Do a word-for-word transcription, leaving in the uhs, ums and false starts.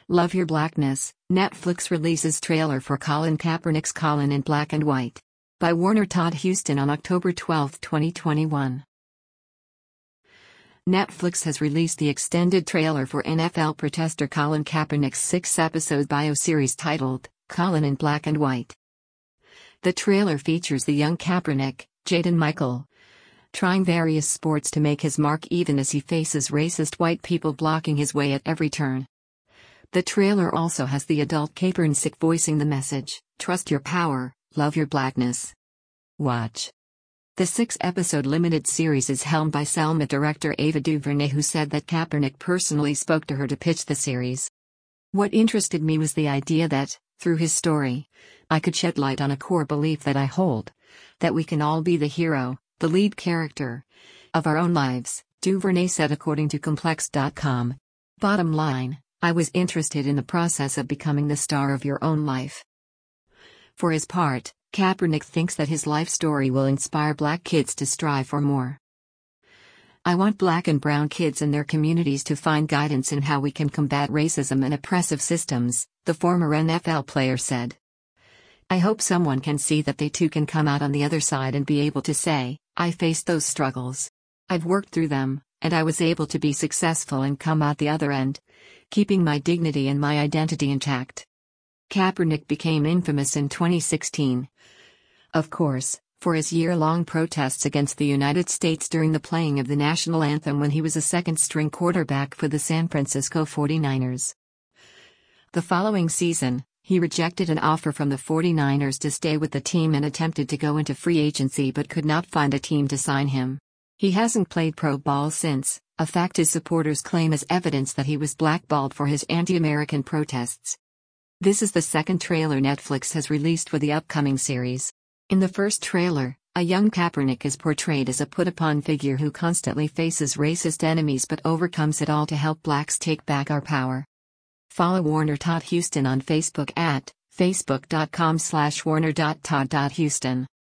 Love Your Blackness, Netflix releases trailer for Colin Kaepernick's Colin in Black and White. By Warner Todd Huston on October twelfth, twenty twenty-one. Netflix has released the extended trailer for N F L protester Colin Kaepernick's six-episode bio-series titled, Colin in Black and White. The trailer features the young Kaepernick, Jaden Michael, trying various sports to make his mark even as he faces racist white people blocking his way at every turn. The trailer also has the adult Kaepernick voicing the message, "Trust your power, love your blackness." Watch. The six-episode limited series is helmed by Selma director Ava DuVernay, who said that Kaepernick personally spoke to her to pitch the series. "What interested me was the idea that, through his story, I could shed light on a core belief that I hold, that we can all be the hero, the lead character, of our own lives," DuVernay said according to Complex dot com. "Bottom line, I was interested in the process of becoming the star of your own life." For his part, Kaepernick thinks that his life story will inspire black kids to strive for more. "I want black and brown kids and their communities to find guidance in how we can combat racism and oppressive systems," the former N F L player said. "I hope someone can see that they too can come out on the other side and be able to say, I faced those struggles. I've worked through them, and I was able to be successful and come out the other end, keeping my dignity and my identity intact." Kaepernick became infamous in twenty sixteen. Of course, for his year-long protests against the United States during the playing of the national anthem when he was a second-string quarterback for the San Francisco forty-niners. The following season, he rejected an offer from the forty-niners to stay with the team and attempted to go into free agency but could not find a team to sign him. He hasn't played pro ball since, a fact his supporters claim as evidence that he was blackballed for his anti-American protests. This is the second trailer Netflix has released for the upcoming series. In the first trailer, a young Kaepernick is portrayed as a put-upon figure who constantly faces racist enemies but overcomes it all to help blacks take back our power. Follow Warner Todd Huston on Facebook at facebook dot com slash warner dot todd dot huston.